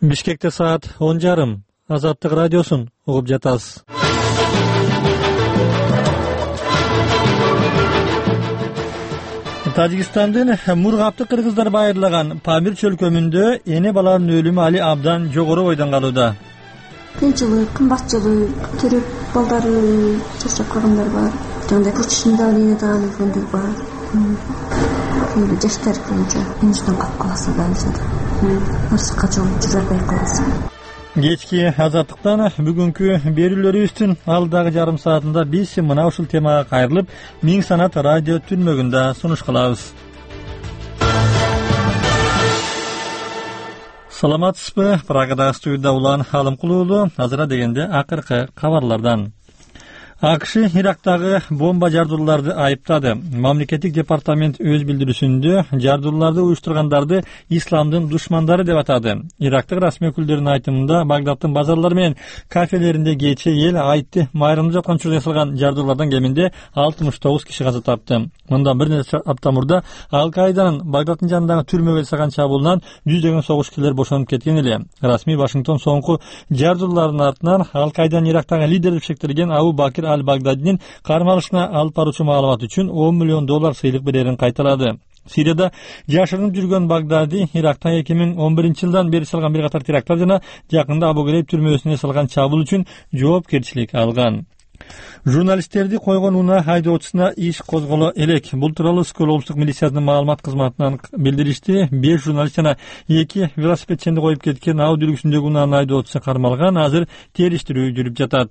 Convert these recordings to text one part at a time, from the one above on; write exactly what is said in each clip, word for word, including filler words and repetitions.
Бишкекте саат он жарым. Азаттык радиосун угуп жатасыз. Тажикстандын Мургапты кыргыздар байырлаган Памир чөлкөмүндө эне баланын өлүмү али абдан жогору бойдон калууда. Кыйынчылык, кымбатчылык, керек балдары жашап калгандар бар. Жандай почтында эне дагы өлгөндөр бар. Кээде жаштар боюнча инжден калып каласы да алышат. Арсыкка жолуп жүрө албай каласы. Кечки азаттыктан бүгүнкү берүүлөрүбүздүн алдагы жарым саатында биз мына ушул темага кайрылып, Миң санат радио түнмөгүндө сунуш кылабыз. Саламатсызбы? Прагада студияда улан Алымкулуулу. Азыра дегенде акыркы кабарлардан. АКШ Ирактагы бомба жардууларды айыптады. Мамлекеттик департамент өз билдирүүсүндө жардууларды уюштургандарды исламдын душмандары деп атады. Ирактык расмий өкүлдөрүнүн айтымында Багдадтын базарлары менен кафелеринде кечээ эл айтты майрамда жаткан учурда жасалган жардуулардан кеминде алтымыш тогуз киши каза тапты. Мындан бир нече апта мурда Ал-Каиданын Багдадтын жанындагы түрмөгө жасаган чабуулунан жүздөгөн согушкерлер бошонуп кеткен эле. Расмий Вашингтон соңку жардуулардын артынан Ал-Каиданын Ирактагы лидери деп шектелген Абу Бакир Аль-Багдадинин кармалышына алып баруучу маалымат үчүн он миллион доллар сыйлык берерин кайталады. Сирияда жашырынып жүргөн Багдади Иракта эки миң он биринчи жылдан бери салган бир катар теракттар жана жакында Абу Грейб түрмөсүнө салган чабуул үчүн жоопкерчилик алган. Журналисттерди койгон унаа айдоочусуна иш козголо элек. Бул тууралуу Скол облустук милициянын маалымат кызматынан билдиришти. беш журналист жана эки велосипедченди коюп кеткен Ауди үлгүсүндөгү унаанын айдоочусу кармалган. Азыр териштирүү жүрүп жатат.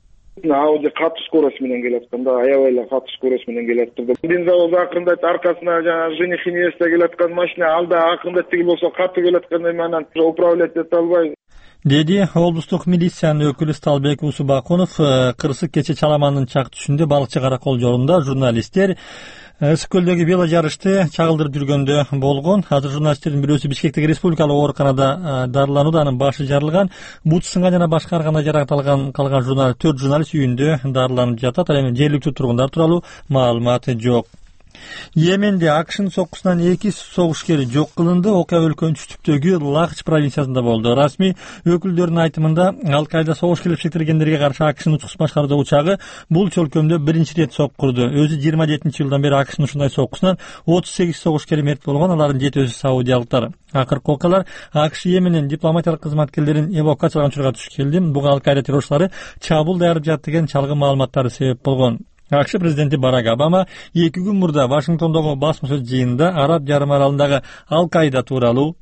Ауди катуу скорость менен келатканда, аябай эле катуу скорость менен келатканда, бензовоз акырындайт, аркасына жана женихи невеста келаткан машина алда акырындайт, тиги болсо катуу келаткандай менен управлять эте албай. Деди облустук милициянын өкүлү Сталбек Усубакунов. Кырсык кече Чаламандын чак түшүндө балыкчы Каракол жолунда журналисттер Ысык-көлдөгү вело жарышты чагылдырып жүргөндө болгон. Азыр журналисттердин бирөөсү Бишкектеги республикалык ооруканада дарыланууда, анын башы жарылган, бут сынган жана башка ар кандай жаракат алган калган журналист төрт журналист үйүндө дарыланып жатат. Ал эми жергиликтүү тургундар тууралуу маалымат жок. Йеменде АКШнын соккусунан эки согушкер жок кылынды. Окуя өлкөнүн түштүктөгү Лахч провинциясында болду. Расмий өкүлдөрдүн айтымында Ал-Каида согушкерлеп шектелгендерге каршы АКШнын учкус башкаруудагы учагы бул чөлкөмдө биринчи рет соккурду. Өзү жыйырма жетинчи жылдан бери АКШнын ушундай соккусунан отуз сегиз согушкер мерт болгон, алардын жетөөсү саудиялыктар. Акыркы окуялар АКШ Йемендин дипломатиялык кызматкерлерин эвакуациялаган учурга туш келди. Буга Ал-Каида террорчулары чабуул даярдап жатты деген чалгы маалыматтары себеп болгон. АКШ президенти Барак Обама эки күн мурда Вашингтондогу басма сөз жыйынында Араб жарым аралындагы Ал-Каида тууралуу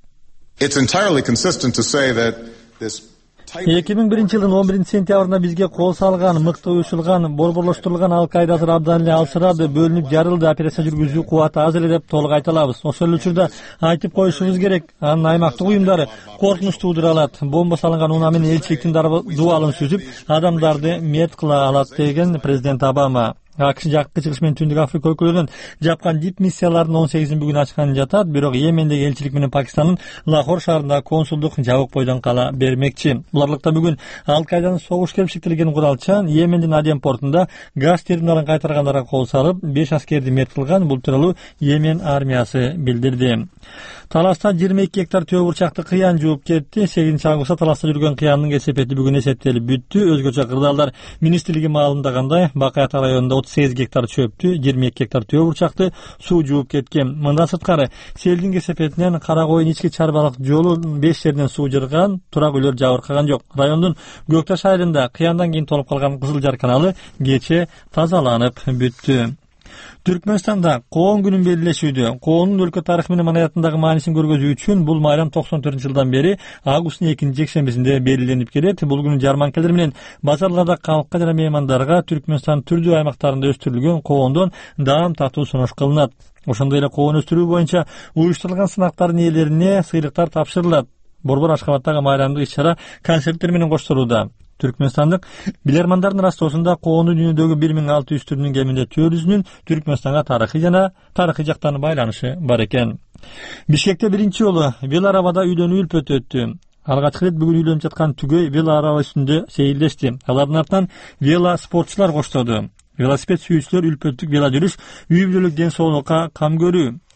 эки миң биринчи жылдын он биринчи сентябрында бизге кол салган, мыкты уюшулган, борборлоштурулган Ал-Каида азыр абдан эле алсырады, бөлүнүп жарылды, операция жүргүзүү кубаты аз эле деп толук айта алабыз. Ошол эле учурда айтып коюшубуз керек, анын аймактык уюмдары коркунуч туудура алат. Бомба салынган унаа менен элчиликтин дубалын сүзүп, адамдарды мерт кыла алат деген президент Обама. АКШ жаккы чыгыш менен Түндүк Африка өлкөлөрүнөн жапкан дип миссиялардын он сегизин бүгүн ачкан жатат. Бирок Йемендеги элчилик менен Пакистандын Лахор шаарындагы консулдук жабык бойдон кала бермекчи. Буларлыкта бүгүн Ал-Каиданын согушкерлеп шектелген куралчан Йемендин Аден портунда газ терминалын кайтаргандарга кол салып, беш аскерди мерт кылган. Бул тууралуу Йемен армиясы билдирди. Таласта жыйырма эки гектар төө бурчакты кыян жууп кетти. сегизинчи августта Таласта жүргөн кыяндын кесепети бүгүн эсептелип бүттү. Өзгөчө Кырдаалдар министрлиги маалымдагандай, Бакаят районунда отуз сегиз гектар чөптү, жыйырма эки гектар төө бурчакты суу жууп кеткен. Мындан сырткары селдин кесепетинен Кара Коюн ички чарбалык жолу беш жерден суу жырган, турак үйлөр жабыркаган жок. Райондун Көкташ айылында кыяндан кийин толуп калган Кызыл Жар каналы кече тазаланып бүттү. Түркмөнстанда Коон күнүн белгилешүүдө Коонун өлкө тарыхы менен маданиятындагы маанисин көргөзүү үчүн бул майрам токсон төртүнчү жылдан бери августтун экинчи жекшембисинде белгиленип келет. Бул күнү жарманкелер менен базарларда калкка жана меймандарга Түркмөнстандын түрдүү аймактарында өстүрүлгөн коондон даам татуу сунуш кылынат. Ошондой эле коон өстүрүү боюнча уюштурулган сынактардын ээлерине сыйлыктар тапшырылат. Борбор Ашкабадтагы майрамдык иш-чара концерттер менен коштолууда. Түркмөнстандык билермандардын растоосунда коонун дүйнөдөгү бир миң алты жүз түрүнүн кеминде төрт жүзүнүн Түркмөнстанга тарыхый жана тарыхый жактан байланышы бар экен. Бишкекте биринчи жолу велоарабада үйлөнүү үлпөт өттү. Алгачкы рет бүгүн үйлөнүп жаткан түгөй велоараба үстүндө сейилдешти. Алардын артынан вело спортчулар коштоду. Велосипед сүйүүчүлөр үлпөттүк вело жүрүш үй бүлөлүк ден соолукка кам көрүү,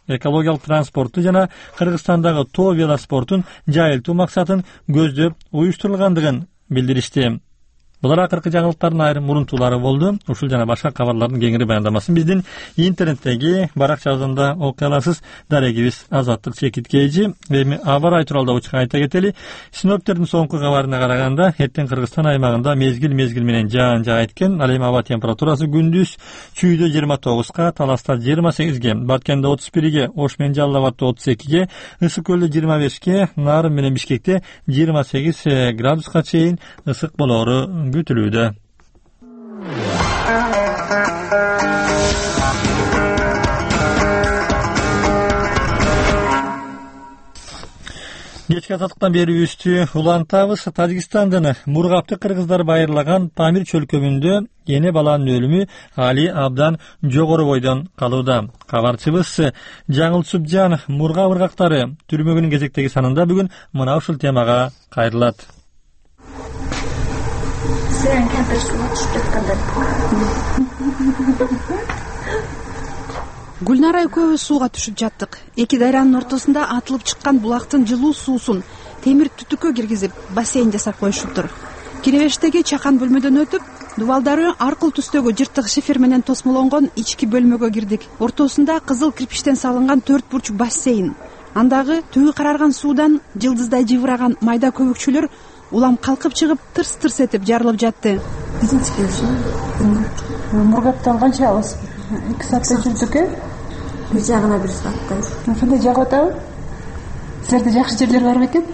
экологиялык транспортту жана Кыргызстандагы тоо велоспортун жайылтуу максатын көздөп уюштурулгандыгын билдиришти. Булар акыркы жаңылыктардын айрым мурунтуулары болду. Ушул жана башка кабарлардын кеңири баяндамасын биздин интернеттеги баракчабызда окуй аласыз. Дарегибиз Азаттык Чекиткейжи. Эми аба ырайы тууралуу учка айта кетели. Синоптиктердин соңку кабарына караганда, эртең Кыргызстан аймагында мезгил мезгил менен жаан жаа эткен. Ал эми аба температурасы күндүз Чүйдө жыйырма тогузга, Таласта жыйырма сегизге, Баткенде отуз бирге, Ош менен Жалал Абадта отуз экиге, Ысык көлдө жыйырма бешке, Нарын менен Бишкекте жыйырма сегиз градуска чейин ысык болоору күтүлүүдө. Кечки азаттыктан берүүбүздү улантабыз. Тажикстандын Мургапты кыргыздар байырлаган Памир чөлкөмүндө эне баланын өлүмү али абдан жогору бойдон калууда. Кабарчыбыз Жаңыл Субжан Мурга ыргактары түрмөгүнүн кезектеги санында бүгүн мына ушул темага кайрылат. Sen kemper suva түшүп жатканда. Гүлнара экөөбүз сууга түшүп жаттык. Эки дайранын ортосунда атылып чыккан булактын жылуу суусун темир түтүккө киргизип, бассейн жасап коюшуптур. Киребештеги чакан бөлмөдөн өтүп, дубалдары аркыл түстөгү жыртык шифер менен тосмолонгон ички бөлмөгө кирдик. Ортосунда кызыл кирпичтен салынган төрт бурчук бассейн. Андагы түгү карарган суудан жылдыздай жыбыраган майда көбүкчөлөр улам калкып чыгып тырс-тырс этип жарылып жатты. Бизинчи келиши. Мургаптан канча аласыз? эки саатта жүрдүк, э? Бир жагына бир сааттай. Кандай жагып атабы? Силерде жакшы жерлер бар бекен?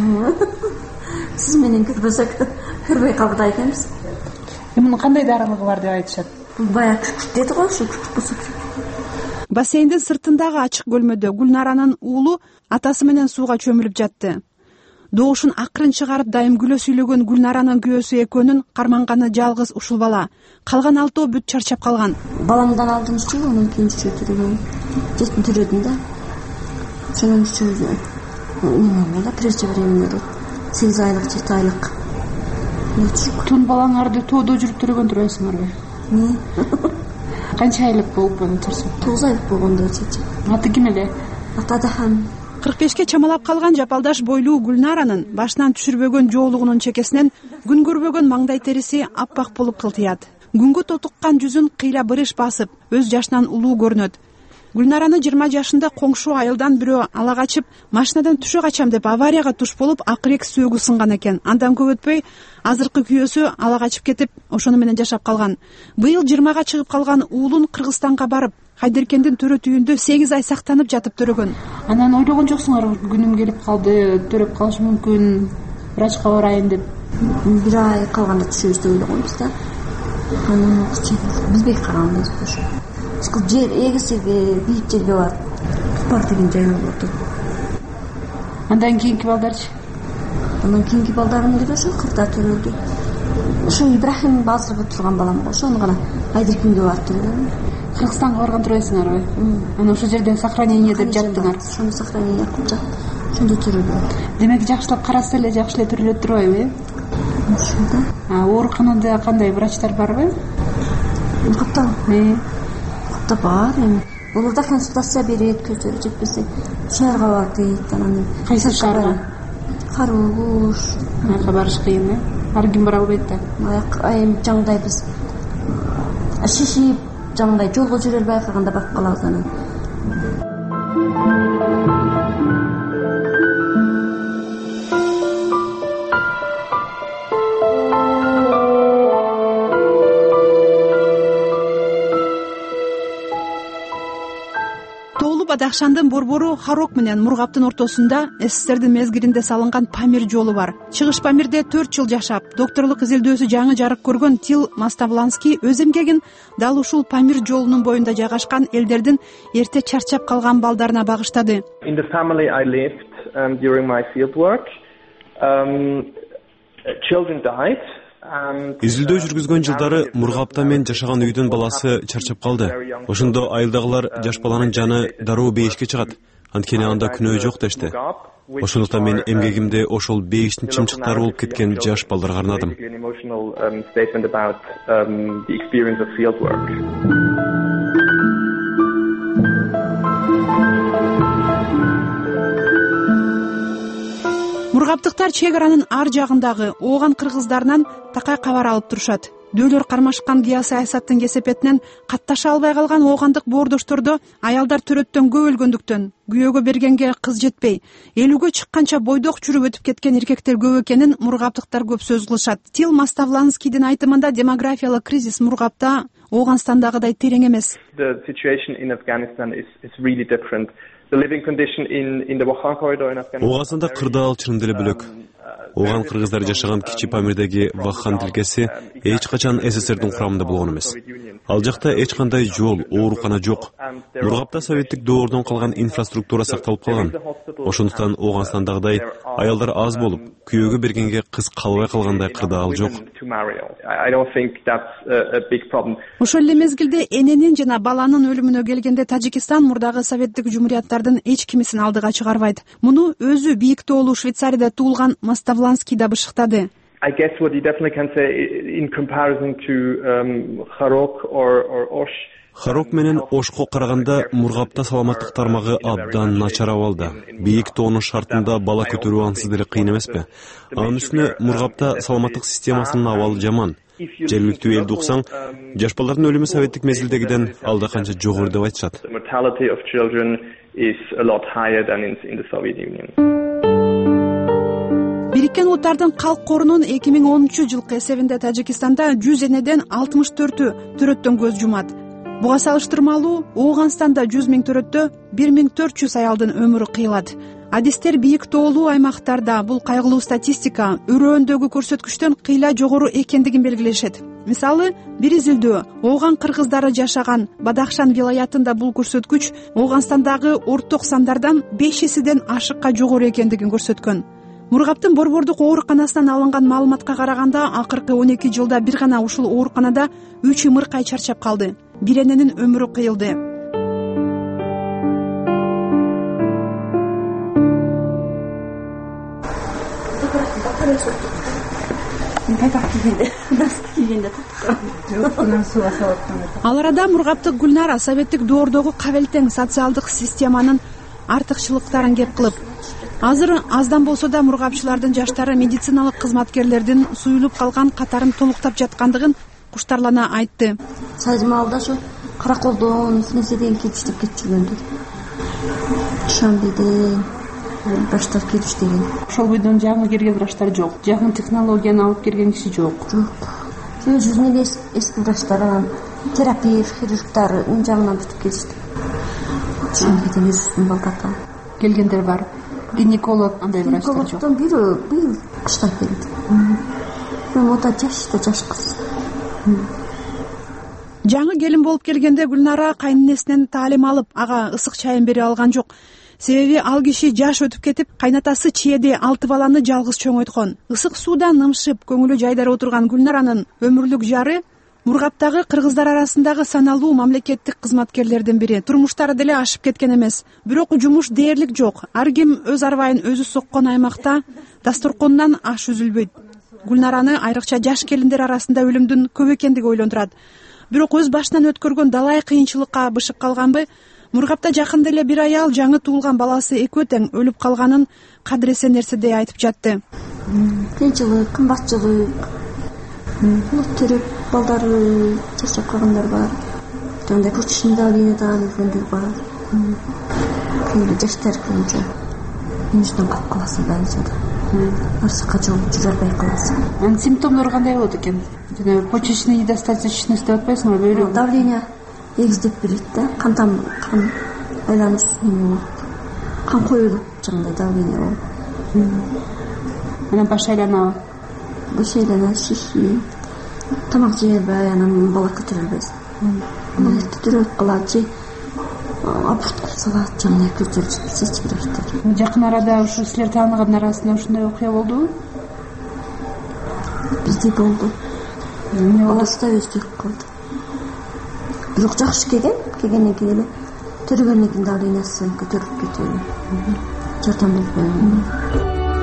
Сиз менен көрбөсөк көрбөй калды экенбиз. Мунун кандай дарылыгы бар деп айтышат? Бул баягы күчүк деди го, ушу күчүк болсо. Бассейндин сыртындагы ачык бөлмөдө Гүлнаранын уулу атасы менен сууга чөмүлүп жатты. Доошун акырын чыгарып дайым күлө сүйлөгөн Гүлнаранын күйөөсү экөөнүн карманганы жалгыз ушул бала. Калган алтоо бүт чарчап калган. Баламдан алдым үчү, анан кийин үчөө төрөгөн. Жетин төрөдүм да. Ошонун үчөө эмне преждевременно деп. сегиз айлык, жети айлык. Тун балаңарды тоодо жүрүп төрөгөн турасыңарбы? Канча айлык болуп болчусуң? тогуз айлык болгондо чечип. Аты ким эле? Ата да хам. кырк бешке чамалап калган жапалдаш бойлуу Гүлнаранын башынан түшүрбөгөн жоолугунун чекесинен күн көрбөгөн маңдай териси аппак болуп кылтыят. Күнгө тотуккан жүзүн кыйла бырыш басып, өз жашынан улуу көрүнөт. Гүлнараны жыйырма жашында коңшу айылдан бирөө ала качып, машинадан түшө качам деп аварияга туш болуп, акырек сөөгү сынган экен. Андан көп өтпөй, азыркы күйөөсү ала качып кетип, ошону менен жашап калган. Быйыл жыйырмага чыгып калган уулун Кыргызстанга барып, Хайдеркендин төрөт үйүндө сегиз ай сактанып жатып төрөгөн. Анан ойлогон жоксуңарбы, күнүм келип калды, төрөп калышы мүмкүн, врачка барайын деп? Бир ай калганда түшөбүз деп ойлогонбуз да. Анан билбей калганбыз ошо. Скул жер эгиси бийик жерге бар. Бар деген жай болду. Андан кийинки балдарчы? Андан кийинки балдарым деле ошо кырда төрөлдү. Ошо Ибрахим базарга турган балам го, ошону гана Хайдеркенге барып төрөлдүм. Кыргызстанга барган турасыңарбы? Анан ошол жерде сохранение деп жаттыңар. Ошону сохранение кылып жат. Ошондо төрөлдүм. Демек жакшылап караса эле жакшы эле төрөлөт турбайбы, э? Ошондо. А ооруканада кандай врачтар барбы? Капта. Э? Капта бар эми. Олар да консультация берет, көздөр жетпесе. Шаарга бар дейт, анан. Кайсы шаарга? Карууш. Ага барыш кыйын, э? Ар ким бара албайт да. Аяк айым жаңдай биз. Шишип жаңдай жолго жүрө албай калганда барып калабыз анан. Бадахшандын борбору Харок менен Мургаптын ортосунда СССРдин мезгилинде салынган Памир жолу бар. Чыгыш Памирде төрт жыл жашап, докторлук изилдөөсү жаңы жарык көргөн Тил Маставланский өз эмгегин дал ушул Памир жолунун боюнда жайгашкан элдердин эрте чарчап калган балдарына багыштады. In the family I lived um, during my field work, um, children died. Изилдөө жүргүзгөн жылдары Мургапта мен жашаган үйдүн баласы чарчап калды. Ошондо айылдагылар жаш баланын жаны дароо бейишке чыгат. Анткени анда күнөө жок дешти. Ошондуктан мен эмгегимди ошол бейиштин чымчыктары болуп кеткен жаш балдарга арнадым. мургаптыктар чек аранын ар жагындагы ооган кыргыздарынан такай кабар алып турушат. Дөөлөр кармашкан геосаясаттын кесепетинен катташа албай калган оогандык боордоштордо аялдар төрөттөн көп өлгөндүктөн, күйөөгө бергенге кыз жетпей, элүүгө чыкканча бойдок жүрүп өтүп кеткен эркектер көп экенин мургаптыктар көп сөз кылышат. Тил Маставланскийдин айтымында демографиялык кризис Мургапта Ооганстандагыдай терең эмес. The situation in Afghanistan is is really different. The living condition in in the Wakhan corridor in Afghanistan. Ооганстанда кырдаал чын деле бөлөк. Ооган кыргыздар жашаган Кичи Памирдеги Вакхан тилкеси эч качан СССРдин курамында болгон эмес. Ал жакта эч кандай жол, оорукана жок. Мургапта советтик доордон калган инфраструктура сакталып калган. Ошондуктан Ооганстандагыдай аялдар аз болуп, күйөөгө бергенге кыз калбай калгандай кырдаал жок. I don't think that's a big problem. Ошол эле мезгилде эненин жана баланын өлүмүнө келгенде Тажикистан мурдагы советтик жумурияттардын эч кимисин алдыга чыгарбайт. Муну өзү бийик тоолуу Швейцарияда туулган Маставланский да бышыктады. I guess what you definitely can say in comparison to um, Харок or or Osh. Харок менен Ошко караганда Мургапта саламаттык тармагы абдан начар абалда. Бийик тоонун шартында бала көтөрүү ансыз деле кыйын эмеспи? Анын үстүнө Мургапта саламаттык системасынын абалы жаман. Жергиликтүү элди уксаң, жаш балдардын өлүмү советтик мезгилдегиден алда канча жогору деп айтышат. The mortality of children is a lot higher than in, in the Soviet Union. Бириккен Улуттардын Калк Корунун эки миң онунчу жылкы эсебинде Тажикстанда жүз энеден алтымыш төртү төрөттөн көз жумат. Буга салыштырмалуу Ооганстанда жүз миң төрөттө бир миң төрт жүз аялдын өмүрү кыйылат. Адистер бийик тоолуу аймактарда бул кайгылуу статистика өрөөндөгү көрсөткүчтөн кыйла жогору экендигин белгилешет. Мисалы, бир изилдөө ооган кыргыздары жашаган Бадахшан вилаятында бул көрсөткүч Ооганстандагы орток сандардан беш эседен ашыкка жогору экендигин көрсөткөн. Мургаптын борбордук ооруканасынан алынган маалыматка караганда, акыркы он эки жылда бир гана ушул ооруканада үч ымыркай чарчап калды. Бир эненин өмүрү кыйылды. Ал арада Мургаптык Гүлнара советтик доордогу кабелтең социалдык системанын артыкчылыктарын кеп кылып, азыр аздан болсо да мургапчылардын жаштары медициналык кызматкерлердин суюлуп калган катарын толуктап жаткандыгын куштарлана айтты. Сайжмалда ошо караколдон нерсе деген кетиштеп кетип жүргөндү. Шамбиде баштар кетиш деген. Ошол бойдон жаңы келген врачтар жок. Жаңы технологияны алып келген киши жок. Жок. Жүз жүзүнөн эски врачтар, терапевт, хирургдар жаңынан бүтүп кетишти. Шамбиде нерсесин балдата. Келгендер бар. Гинеколог андай врачтар жок. Гинекологдон бири быйыл кышта келди. Мота жашта жаш кыз. Жаңы келин болуп келгенде Гүлнара кайненесинен таалим алып, ага ысык чайын бере алган жок. Себеби ал киши жаш өтүп кетип, кайнатасы чээде алты баланы жалгыз чоңойткон. Ысык сууда нымшып, көңүлү жайдара отурган Гүлнаранын өмүрлүк жары Мургаптагы кыргыздар арасындагы саналуу мамлекеттик кызматкерлердин бири. Турмуштары деле ашып кеткен эмес. Бирок жумуш дээрлик жок. Ар ким өз арбайын өзү соккон аймакта дасторконунан аш үзүлбөйт. Гүлнараны айрыкча жаш келиндер арасында өлүмдүн көп экендиги ойлондурат. Бирок өз башынан өткөргөн далай кыйынчылыкка бышык калганбы? Мургапта жакында эле бир аял жаңы туулган баласы экөө тең өлүп калганын кадыресе нерседей айтып жатты. Кыйынчылык, кымбатчылык, улут төрөп балдары жашап калгандар бар. Жандай почтында линияда өлгөндөр бар. Кийинки жаштар көбүнчө инжден калып каласың баалжада. Арсакка жол жүрө албай каласың. Анын симптомдору кандай болот экен? Жана почечный недостаточность деп атпайсыңбы? Бөөлүк давление эгиздеп берет да, кан кан айланыш болуп, кан коюлуп, жандай давление болуп. Анан баш айланабы? Баш айлана, шиши, тамак жей албай, анан бала көтөрө албайсың. Көтөрүп калат же аборт кылып салат, жандай көтөрүп жетпесечи врачтар. Жакын арада ушу силер тааныгандын арасында ушундай окуя болдубу? Бизде болду. Баласы да өздүк кылды. Бирок жакшы келген, келгенден кийин эле төрөгөндөн кийин давлениясы көтөрүлүп кетип, жардам болбой.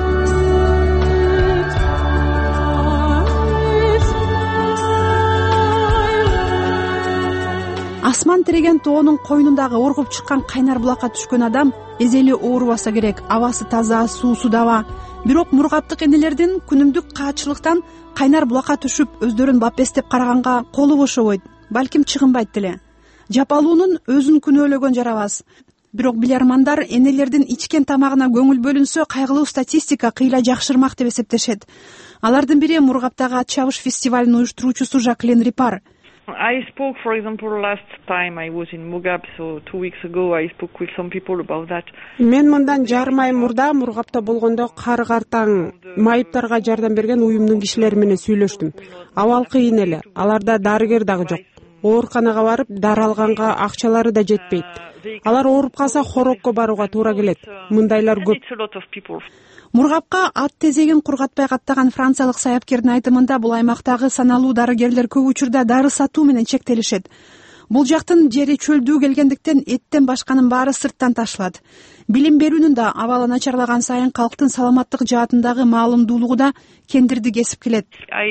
Асман тиреген тоонун койнундагы оргуп чыккан кайнар булакка түшкөн адам эзели оорубаса керек. Абасы таза, суусу даба. Бирок мургаптык энелердин күнүмдүк каачылыктан кайнар булакка түшүп өздөрүн бапестеп караганга колу бошобойт, балким чыгынбайт деле. Жапалуунун өзүн күнөөлөгөн жарабас. Бирок билярмандар энелердин ичкен тамагына көңүл бөлүнсө кайгылуу статистика кыйла жакшырмак деп эсептешет. Алардын бири Мургаптагы ат чабыш фестивалынын уюштуруучусу Жаклин Рипар. I spoke, for example, last time I was in Mugab, so two weeks ago I spoke with some people about that. Мен мындан жарым ай мурда Мургапта болгондо кар картаң майыптарга жардам берген уюмдун кишилери менен сүйлөштүм. Абал кыйын эле, аларда дарыгер дагы жок. Ооруканага барып дары алганга акчалары да жетпейт. Алар ооруп калса хорокко барууга туура келет. Мындайлар көп. Мургапка ат тезегин кургатпай каттаган франциялык саяпкердин айтымында бул аймактагы саналуу дарыгерлер көп учурда дары сатуу менен чектелишет. Бул жактын жери чөлдүү келгендиктен эттен башканын баары сырттан ташылат. Билим берүүнүн да абалы начарлаган сайын калктын саламаттык жаатындагы маалымдуулугу да кендирди кесип келет.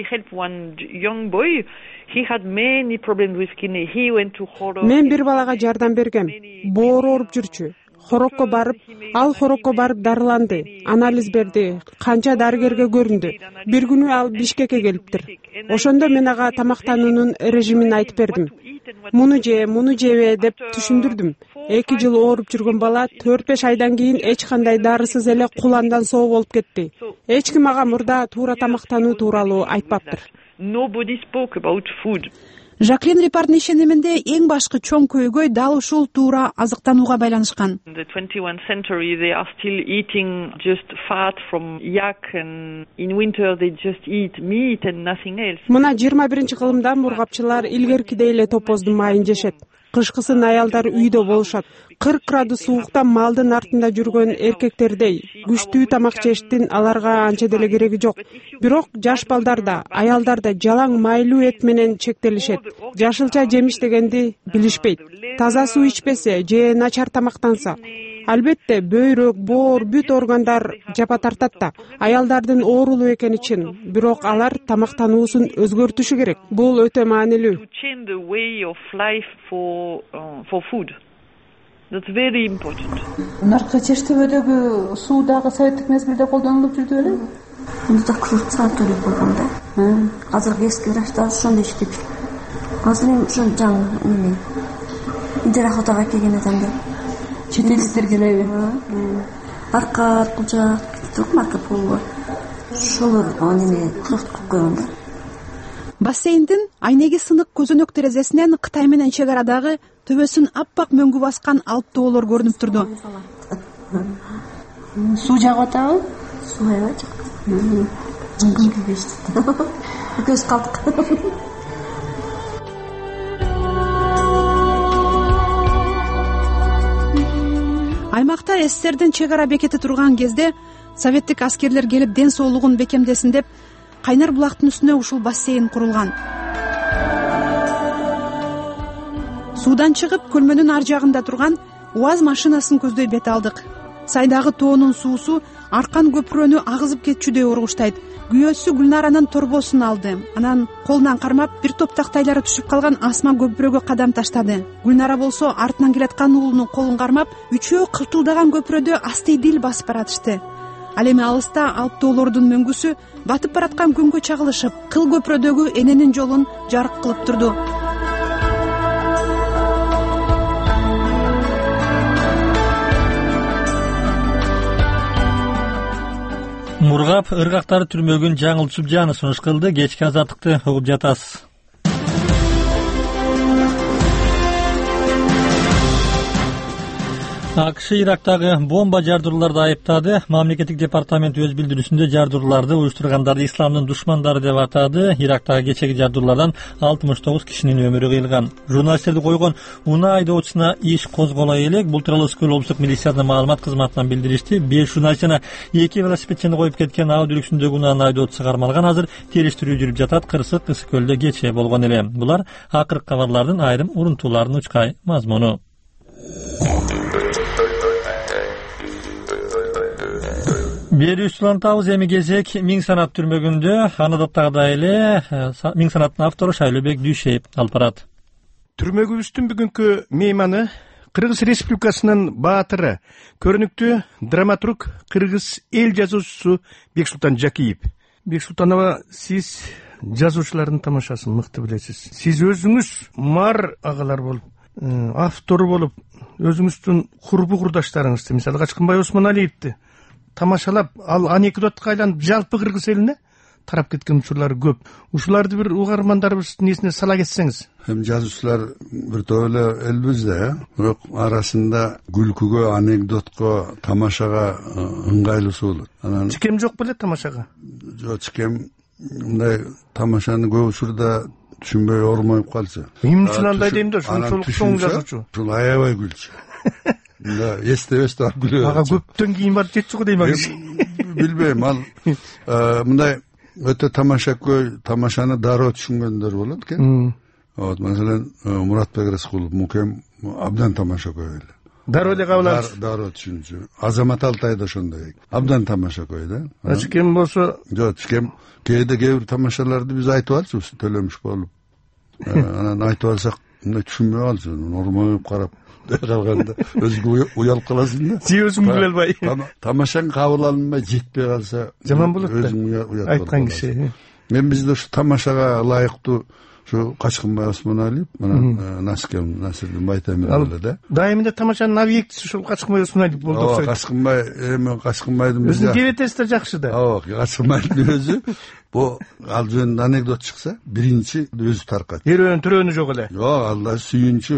Мен бир балага жардам бергем. Боору ооруп жүрчү. Хорокко барып, ал хорокко барып дарыланды, анализ берди, канча дарыгерге көрүндү. Бир күнү ал Бишкекке келиптир. Ошондо мен ага тамактануунун режимин айтып бердим. Муну же, муну жебе деп түшүндүрдүм. Эки жыл ооруп жүргөн бала төрт беш айдан кийин эч кандай дарысыз эле куландан соо болуп кетти. Эч ким ага мурда туура тамактануу тууралуу айтпаптыр. Жаклин Рипардын ишениминде эң башкы чоң көйгөй дал ушул туура азыктанууга байланышкан. Мына жыйырма биринчи кылымда мургапчылар илгеркидей эле топоздун майын жешет. Кышкысын аялдар үйдө болушат. кырк градус суукта малдын артында жүргөн эркектердей күчтүү тамак жештин аларга анча деле кереги жок. Бирок жаш балдар да, аялдар да жалаң майлуу эт менен чектелишет. Жашылча жемиш дегенди билишпейт. Таза суу ичпесе же начар тамактанса, албетте бөйрөк, боор, бүт органдар жапа тартат да. Аялдардын оорулуу экени чын, бирок алар тамактануусун өзгөртүшү керек. Бул өтө маанилүү. That's very important. Наркы чештебедеги суу дагы советтик мезгилде колдонулуп жүрдү беле? Мында кырк саат төлөп болгонда. Азыркы эски врачтар ошондой иштеп. Азыр эми ошо жаңы эме интер охотага келген адамдар чет элдиктер келеби? Арка аркылжа тук Марко Поло. Ошолор эме кыркып койгон да. Бассейндин айнеги сынык көзөнөк терезесинен Кытай менен чек арадагы төбөсүн аппак мөңгү баскан алып тоолор көрүнүп турду. Суу жагып атабы? Суу жагып. Жыңгыл кебешти. Көз калдык. Аймакта СССРдин чек ара бекети турган кезде советтик аскерлер келип ден соолугун бекемдесин деп Кайнар булактын үстүнө ушул бассейн курулган. Суудан чыгып, көлмөнүн ар жагында турган УАЗ машинасын көздөй бет алдык. Сайдагы тоонун суусу аркан көпүрөнү агызып кетчүдөй ургуштайт. Күйөөсү Гүлнаранын торбосун алды. Анан колунан кармап, бир топ тактайлары түшүп калган асма көпүрөгө кадам таштады. Гүлнара болсо артынан келаткан уулунун колун кармап, үчөө кылтылдаган көпүрөдө астыйдил басып баратышты. Ал эми алыста алып тоолордун мөңгүсү батып бараткан күнгө чагылышып, кыл көпүрөдөгү эненин жолун жарык кылып турду. Мургап ыргактары түрмөгүн жаңыл Субжаны сунуш кылды. Кечки азаттыкты угуп жатасыз. АКШ Ирактагы бомба жардырууларды айыптады. Мамлекеттик департамент өз билдирүүсүндө жардырууларды уюштургандарды исламдын душмандары деп атады. Ирактагы кечеги жардыруулардан алтымыш тогуз кишинин өмүрү кыйылган. Журналисттерди койгон унаа айдоочусуна иш козголо элек. Бул тууралуу Скөл облустук милициянын маалымат кызматынан билдиришти. беш журналист жана эки велосипедчини коюп кеткен аудио үлгүсүндөгү унаанын айдоочусу кармалган. Азыр териштирүү жүрүп жатат. Кырсык Ысык көлдө кечээ болгон эле. Булар акыркы кабарлардын айрым урунтууларынын учкай мазмуну. Берүүсү улантабыз. Эми кезек Миң Санат түрмөгүндө. Аны даттагыдай эле Миң Санаттын автору Шайлообек Дүйшеев алып барат. Түрмөгүбүздүн бүгүнкү мейманы Кыргыз Республикасынын баатыры, көрүнүктүү драматург, кыргыз эл жазуучусу Бексултан Жакиев. Бексултанова, сиз жазуучулардын тамашасын мыкты билесиз. Сиз өзүңүз мар агалар болуп, автору болуп, өзүңүздүн курбу курдаштарыңызды, мисалы Качкынбай Осмоналиевди тамашалап, ал анекдотко айланып, жалпы кыргыз элине тарап кеткен учурлары көп. Ушуларды бир угармандарыбыздын эсине сала кетсеңиз. Hem жазуучулар бир топ эле элбиз да, бирок арасында күлкүгө, анекдотко, тамашага ыңгайлуусу болот. Анан чикем жок беле тамашага? Жок, чикем мындай тамашаны көп учурда түшүнбөй ормоюп калчу. Эмне үчүн андай дейм да, ушунчалык чоң жазуучу. Ушул аябай күлчү. Мында эстебестен күлөт. Ага көптөн кийин барып жетчү го дейм ага. Билбейм, ал мындай өтө тамашакөй, тамашаны дароо түшүнгөндөр болот экен. Вот, маселен, Муратбек Рыскулов, Мукем абдан тамашакөй эле. Дароо эле кабыл алчу. Дароо түшүнчү. Азамат Алтай да ошондой. Абдан тамашакөй да. Ачкем болсо, жок, чикем кээде кээ бир тамашаларды биз айтып алчубуз, төлөмүш болуп. Анан айтып алсак, мындай түшүнбөй калчу, нормалып карап калганда өзүңө уялып каласың да. Сиз өзүң биле албай. Тамашаң кабыл алынбай жетпей калса, жаман болот да. Өзүң уялып айткан киши. Мен бизде ушу тамашага ылайыктуу şu Качкынбай Осмоналиев, мына Наскем Насирдин Байтемир эле да. Дайымында тамашанын объектиси ушул Качкынбай Осмоналиев болду окшойт. Качкынбай, эми Качкынбайдын өзүнүн кебетеси да жакшы да. Ооба, Качкынбайдын өзү бу ал жөнүндө анекдот чыкса, биринчи өзү таркат. Эрөөнү төрөөнү жок эле. Жок, алда сүйүнчү.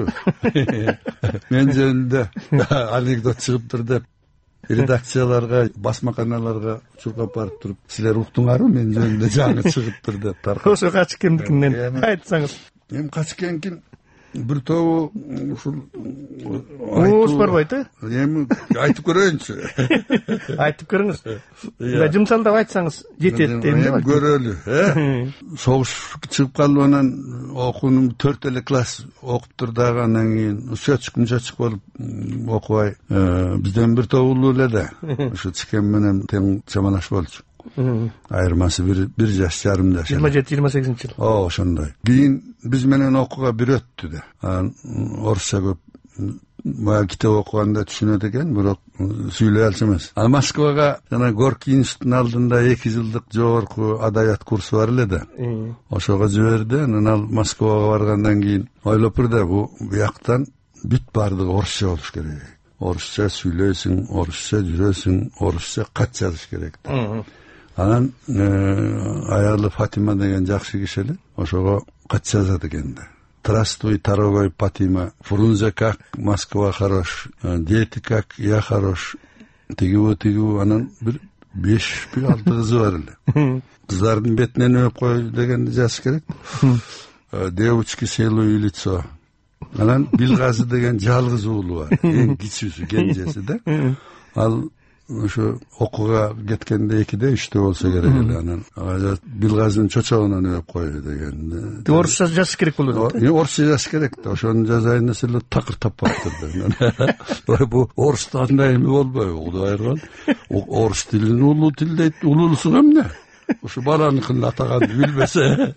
Мен жөнүндө анекдот чыгыптыр деп редакцияларга, басмаканаларга чуркап барып туруп, силер уктуңарбы, мен жөнүндө жаңы чыгыптыр деп таркат. Ошо Качкендикинен айтсаңыз. Эми Качкендикин бир тобу ушул Оос барбайт э? Эми айтып көрөйүнчү. Айтып көрүңүз. Да жымсалдап айтсаңыз жетет дейм да. Көрөлү, э? Согуш чыгып калып анан окуунун төрт эле класс окуптур дагы, анан кийин счетчик мучетчик болуп окубай, бизден бир топ улуу эле да. Ошо Чикем менен тең чамалаш болчу. Айырмасы бир бир жаш жарым жаш. жыйырма жети жыйырма сегизинчи жыл. Оо, ошондой. Кийин биз менен окууга бир өттү да. Анан орусча көп баягы китеп окуганда түшүнөт экен, бирок сүйлөй алчу эмес. Анан Москвага жана Горький институтунун алдында эки жылдык жогорку адабият курсу бар эле да. Ошого жиберди. Анан ал Москвага баргандан кийин ойлоп да, бу бияктан бүт баардыгы орусча болуш керек. Орусча сүйлөйсүң, орусча жүрөсүң, орусча кат жазыш керек да. Анан аялы Фатима деген жакшы киши эле, ошого кат жазат экен да. Здравствуй, дорогой Фатима, Фрунзе как, Москва хорош, дети как, я хорош, тигибу тигибу, анан бир беш бир алты кызы бар эле. Кыздардын бетинен өп кой дегенди жазыш керек. Девочки целуй лицо. Анан Билгази деген жалгыз уулу бар, эң кичүүсү, кенжеси да. Ал ошо окууга кеткенде экиде үчтө болсо керек эле. Анан Билгазинин чочогунан өп кой деген. Орусча жазыш керек болот. Орусча жазыш керек да. Ошону жазайын десе эле такыр таппаптыр да. Бу орустан андай эми болбойбу, Кудай айырган. Орус тилин улуу тил дейт, улуусу эмне? Ошо баланыкын атаганды билбесе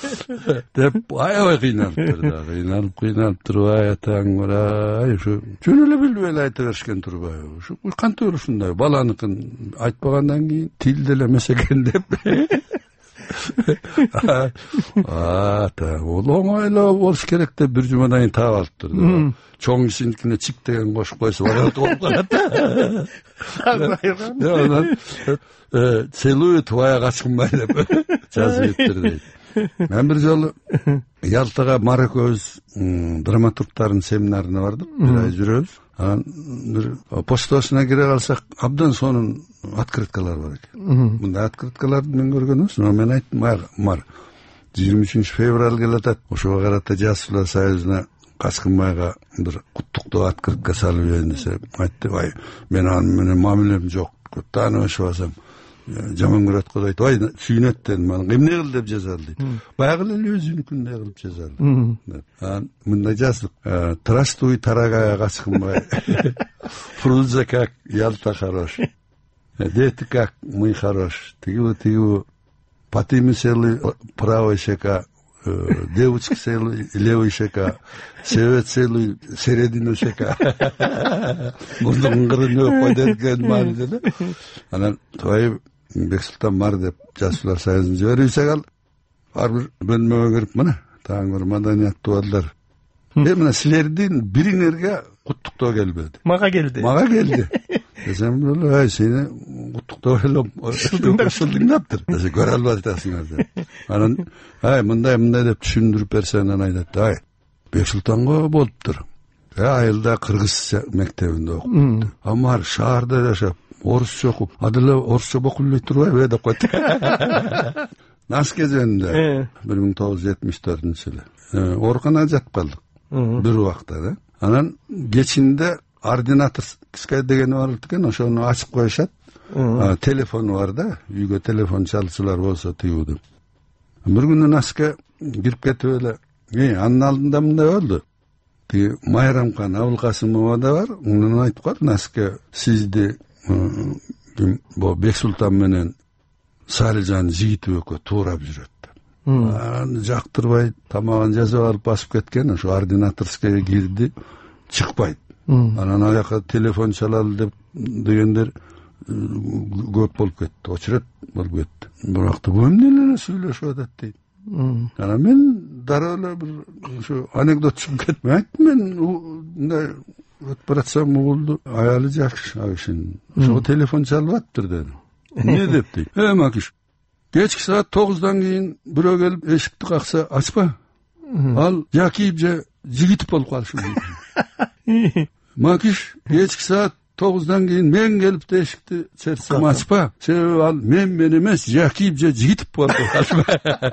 деп аябай кыйналыптыр да. Кыйналып кыйналып турбай атаң барай, ушу жөн эле билбей эле айта беришкен турбайбы? Ушу кантип эле ушундай баланыкын айтпагандан кийин тил деле эмес экен деп. Ата, ол оңойлоо болуш керек деп бир жумадан кийин таап алыптыр да. Чоң кишиникине чип деген кошуп койсо барат болуп калат. Анан целую твоя Качкынбай деп жазып өттүр дейт. Мен бир жолу Ялтага Мар экөөбүз драматургтардын семинарына бардык, бир ай жүрөбүз. Анан бир почтасына кире калсак, абдан сонун открыткалар бар экен. Мындай открыткаларды мен көргөн эмес, мен айттым, Мар, жыйырма үчүнчү февраль келатат, ошого карата Жазуучулар союзуна Качкынбайга бир куттуктоо открытка салып берейин десе, айтты, ай, мен анын менен мамилем жок, тааныбашып алсам жаман көрөт го дейт. Ай, сүйүнөт дедим, аны эмне кыл деп жазалы дейт. Баягы эле өзүнүкүндөй кылып жазалы. Анан мындай жаздык. Здравствуй, дорогая Качкынбай. Фрунзе как, Ялта хорош. Дети как, мы хорош. Тигибу тигибу. Патимы сели правая щека, девочка целый левый щека, севет целый середину щека. Мурдун кырын өп койдон маани деле. Анан Тоой Бексултан бар деп Жашуулар союзун жиберип ал ар бир бөлмөгө кирип мына таң бир маданияттуу балдар. Мен мына силердин бириңерге куттуктоо келбеди. Мага келди. Мага келди. Десем, ай сени куттуктоо элем. Шылдыңдаптыр. Десе көрө албай атасыңар деп. Анан ай мындай мындай деп түшүндүрүп берсе анан айтат, ай Бексултанго болуптур. Айылда кыргыз мектебинде окупту. Амар шаарда жашап, орусча окуп, адылы орусча окуп эле турбайбы деп койду. Наш кезинде бир миң тогуз жүз жетимиш төртүнчү жылы ооруканада жатып калдык. Бир убакта да. Анан кечинде ординаторская деген бар экен, ошону ачып коюшат. Телефону бар да, үйгө телефон чалчулар болсо тыюуду. Бир күнү Наска кирип кетип эле, "Эй, анын алдында мындай болду. Тиги Майрамкан Абылкасымова да бар. Унун айтып калды, Наска сизди бу Бексултан менен Салижан жигити экөө туурап жүрөт." Аны жактырбай тамагын жазып алып басып кеткен, ошо ординаторская кирди, чыкпайт. Анан аяка телефон чалалы деп дегендер көп болуп кетти, очерет болуп кетти. Бирок бул эмне эле сүйлөшүп атат дейт. Анан мен дароо эле бир ошо анекдот чыгып кетти. Мен айттым, мен мындай өтүп баратсам угулду, аялы жакшы ал кишинин. Ошого телефон чалып аттыр дедим. Эмне деп дейт. Э, Макиш, кечки саат тогуздан кийин бирөө келип эшикти какса ачпа. Ал жа кийип же жигитип болуп калышы мүмкүн. Макиш, кечки саат тогуздан кийин мен келип эшикти чертсем ачпа. Себеби ал мен мен эмес, жа кийип же жигитип болуп калышы.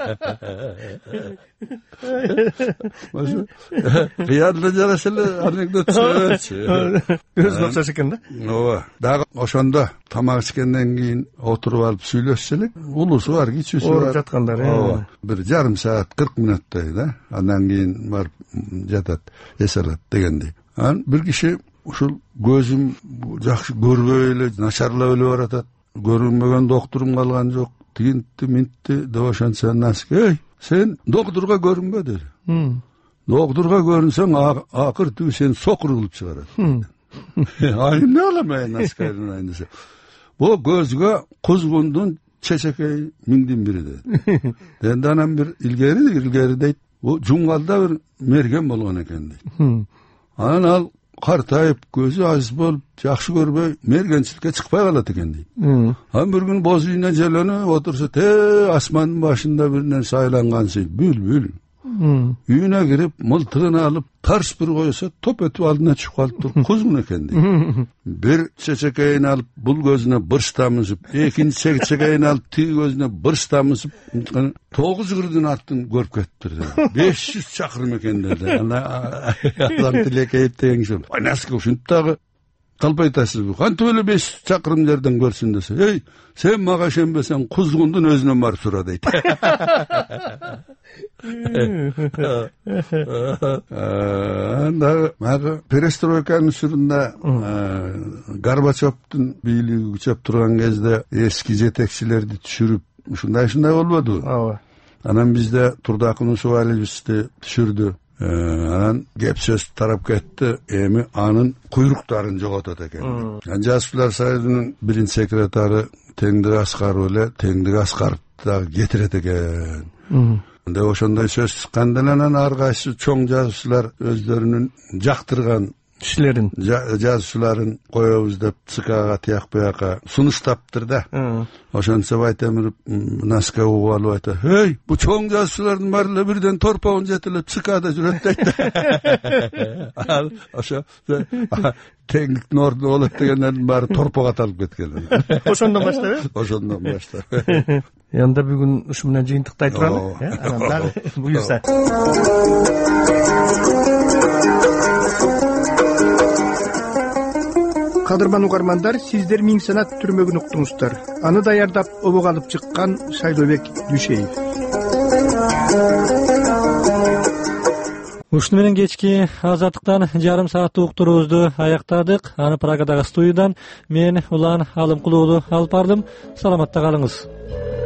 Кыярда жараша эле анекдот чыгып. Өзүнө окшош экен да. Ооба. Дагы ошондо тамак ичкенден кийин отуруп алып сүйлөшсө элек, улусу бар, кичүүсү бар. Ооруп жаткандар. Ооба. Бир жарым саат, кырк мүнөттөй да. Андан кийин барып жатат, эс алат дегендей. Анан бир киши ушул көзүм жакшы көрбөй эле, начарлап эле баратат. Көрүнбөгөн доктурум калган жок. Тигинти минтти деп ошентсе Наска, эй, сен доктурга көрүнбө деди. Доктурга көрүнсөң акыр түбү сен сокур кылып чыгарат. Ай эмне кылам ай Насканын айнысы. Бул көзгө кузгундун чечекей миңдин бири деди. Эndi анан бир илгери илгери дейт, бул жумгалда бир мерген болгон экен дейт. Анан ал картайып, көзү азиз болуп, жакшы көрбөй, мергенчиликке чыкпай калат экен дейт. Анан бир күн боз үйүнө желөнүп отурса, те асмандын башында бир нерсе айлангансый, бүлбүл. Үйүнө кирип, мылтыгын алып, тарс бир койсо, топ өтүп алдына чыгып калыптыр, кузгун экен дейт. Бир чечекейин алып, бул көзүнө бырс тамызып, экинчи чечекейин алып, тиги көзүнө бырс тамызып, тогуз кырдын артын көрүп кетиптир дейт. беш жүз чакырым экен деди. Ана адам тилекейип деген киши. Ай Наска, ушинтип дагы калп айтасызбы? Кантип эле беш чакырым жерден көрсүн десе, эй, сен мага ишенбесең, кузгундун өзүнөн барып сура дейт. Анда перестройканын учурунда Горбачевдун бийлиги күчөп турган кезде эски жетекчилерди түшүрүп, ушундай-ушундай болбоду? Ооба. Анан бизде Турдакын Усубалиевичти түшүрдү. Анан кеп сөз тарап кетти, эми анын куйруктарын жоготот экен. Жашуулар союзунун биринчи секретары Теңдик Аскаров эле Теңдик Аскаровду дагы кетирет экен. Анда ошондой сөз чыкканда анан ар кайсы чоң жазуучулар өздөрүнүн жактырган кишилерин, жазуучуларын коебуз деп ЦКга тияк бияка сунуштаптыр да. Ошентсе Байтемиров Наска угуп алып айтат, эй, бу чоң жазуучулардын баары эле бирден торпогун жетелеп ЦКда жүрөт дейт. Ал ошо теңдиктин ордуна болот дегендердин баары торпого аталып кеткен. Ошондон баштап, э? Ошондон баштап. Анда бүгүн ушу менен жыйынтыктай туралы, э? Анан дагы буюрса. Кадырман угармандар, сиздер Миң санат түрмөгүн уктуңуздар. Аны даярдап обого алып чыккан Шайлообек Дүйшеев. Ушуну менен кечки Азаттыктан жарым сааттык уктуруубузду аяктадык. Аны Прагадагы студиядан мен Улан Алымкулуулу алып бардым. Саламатта калыңыз.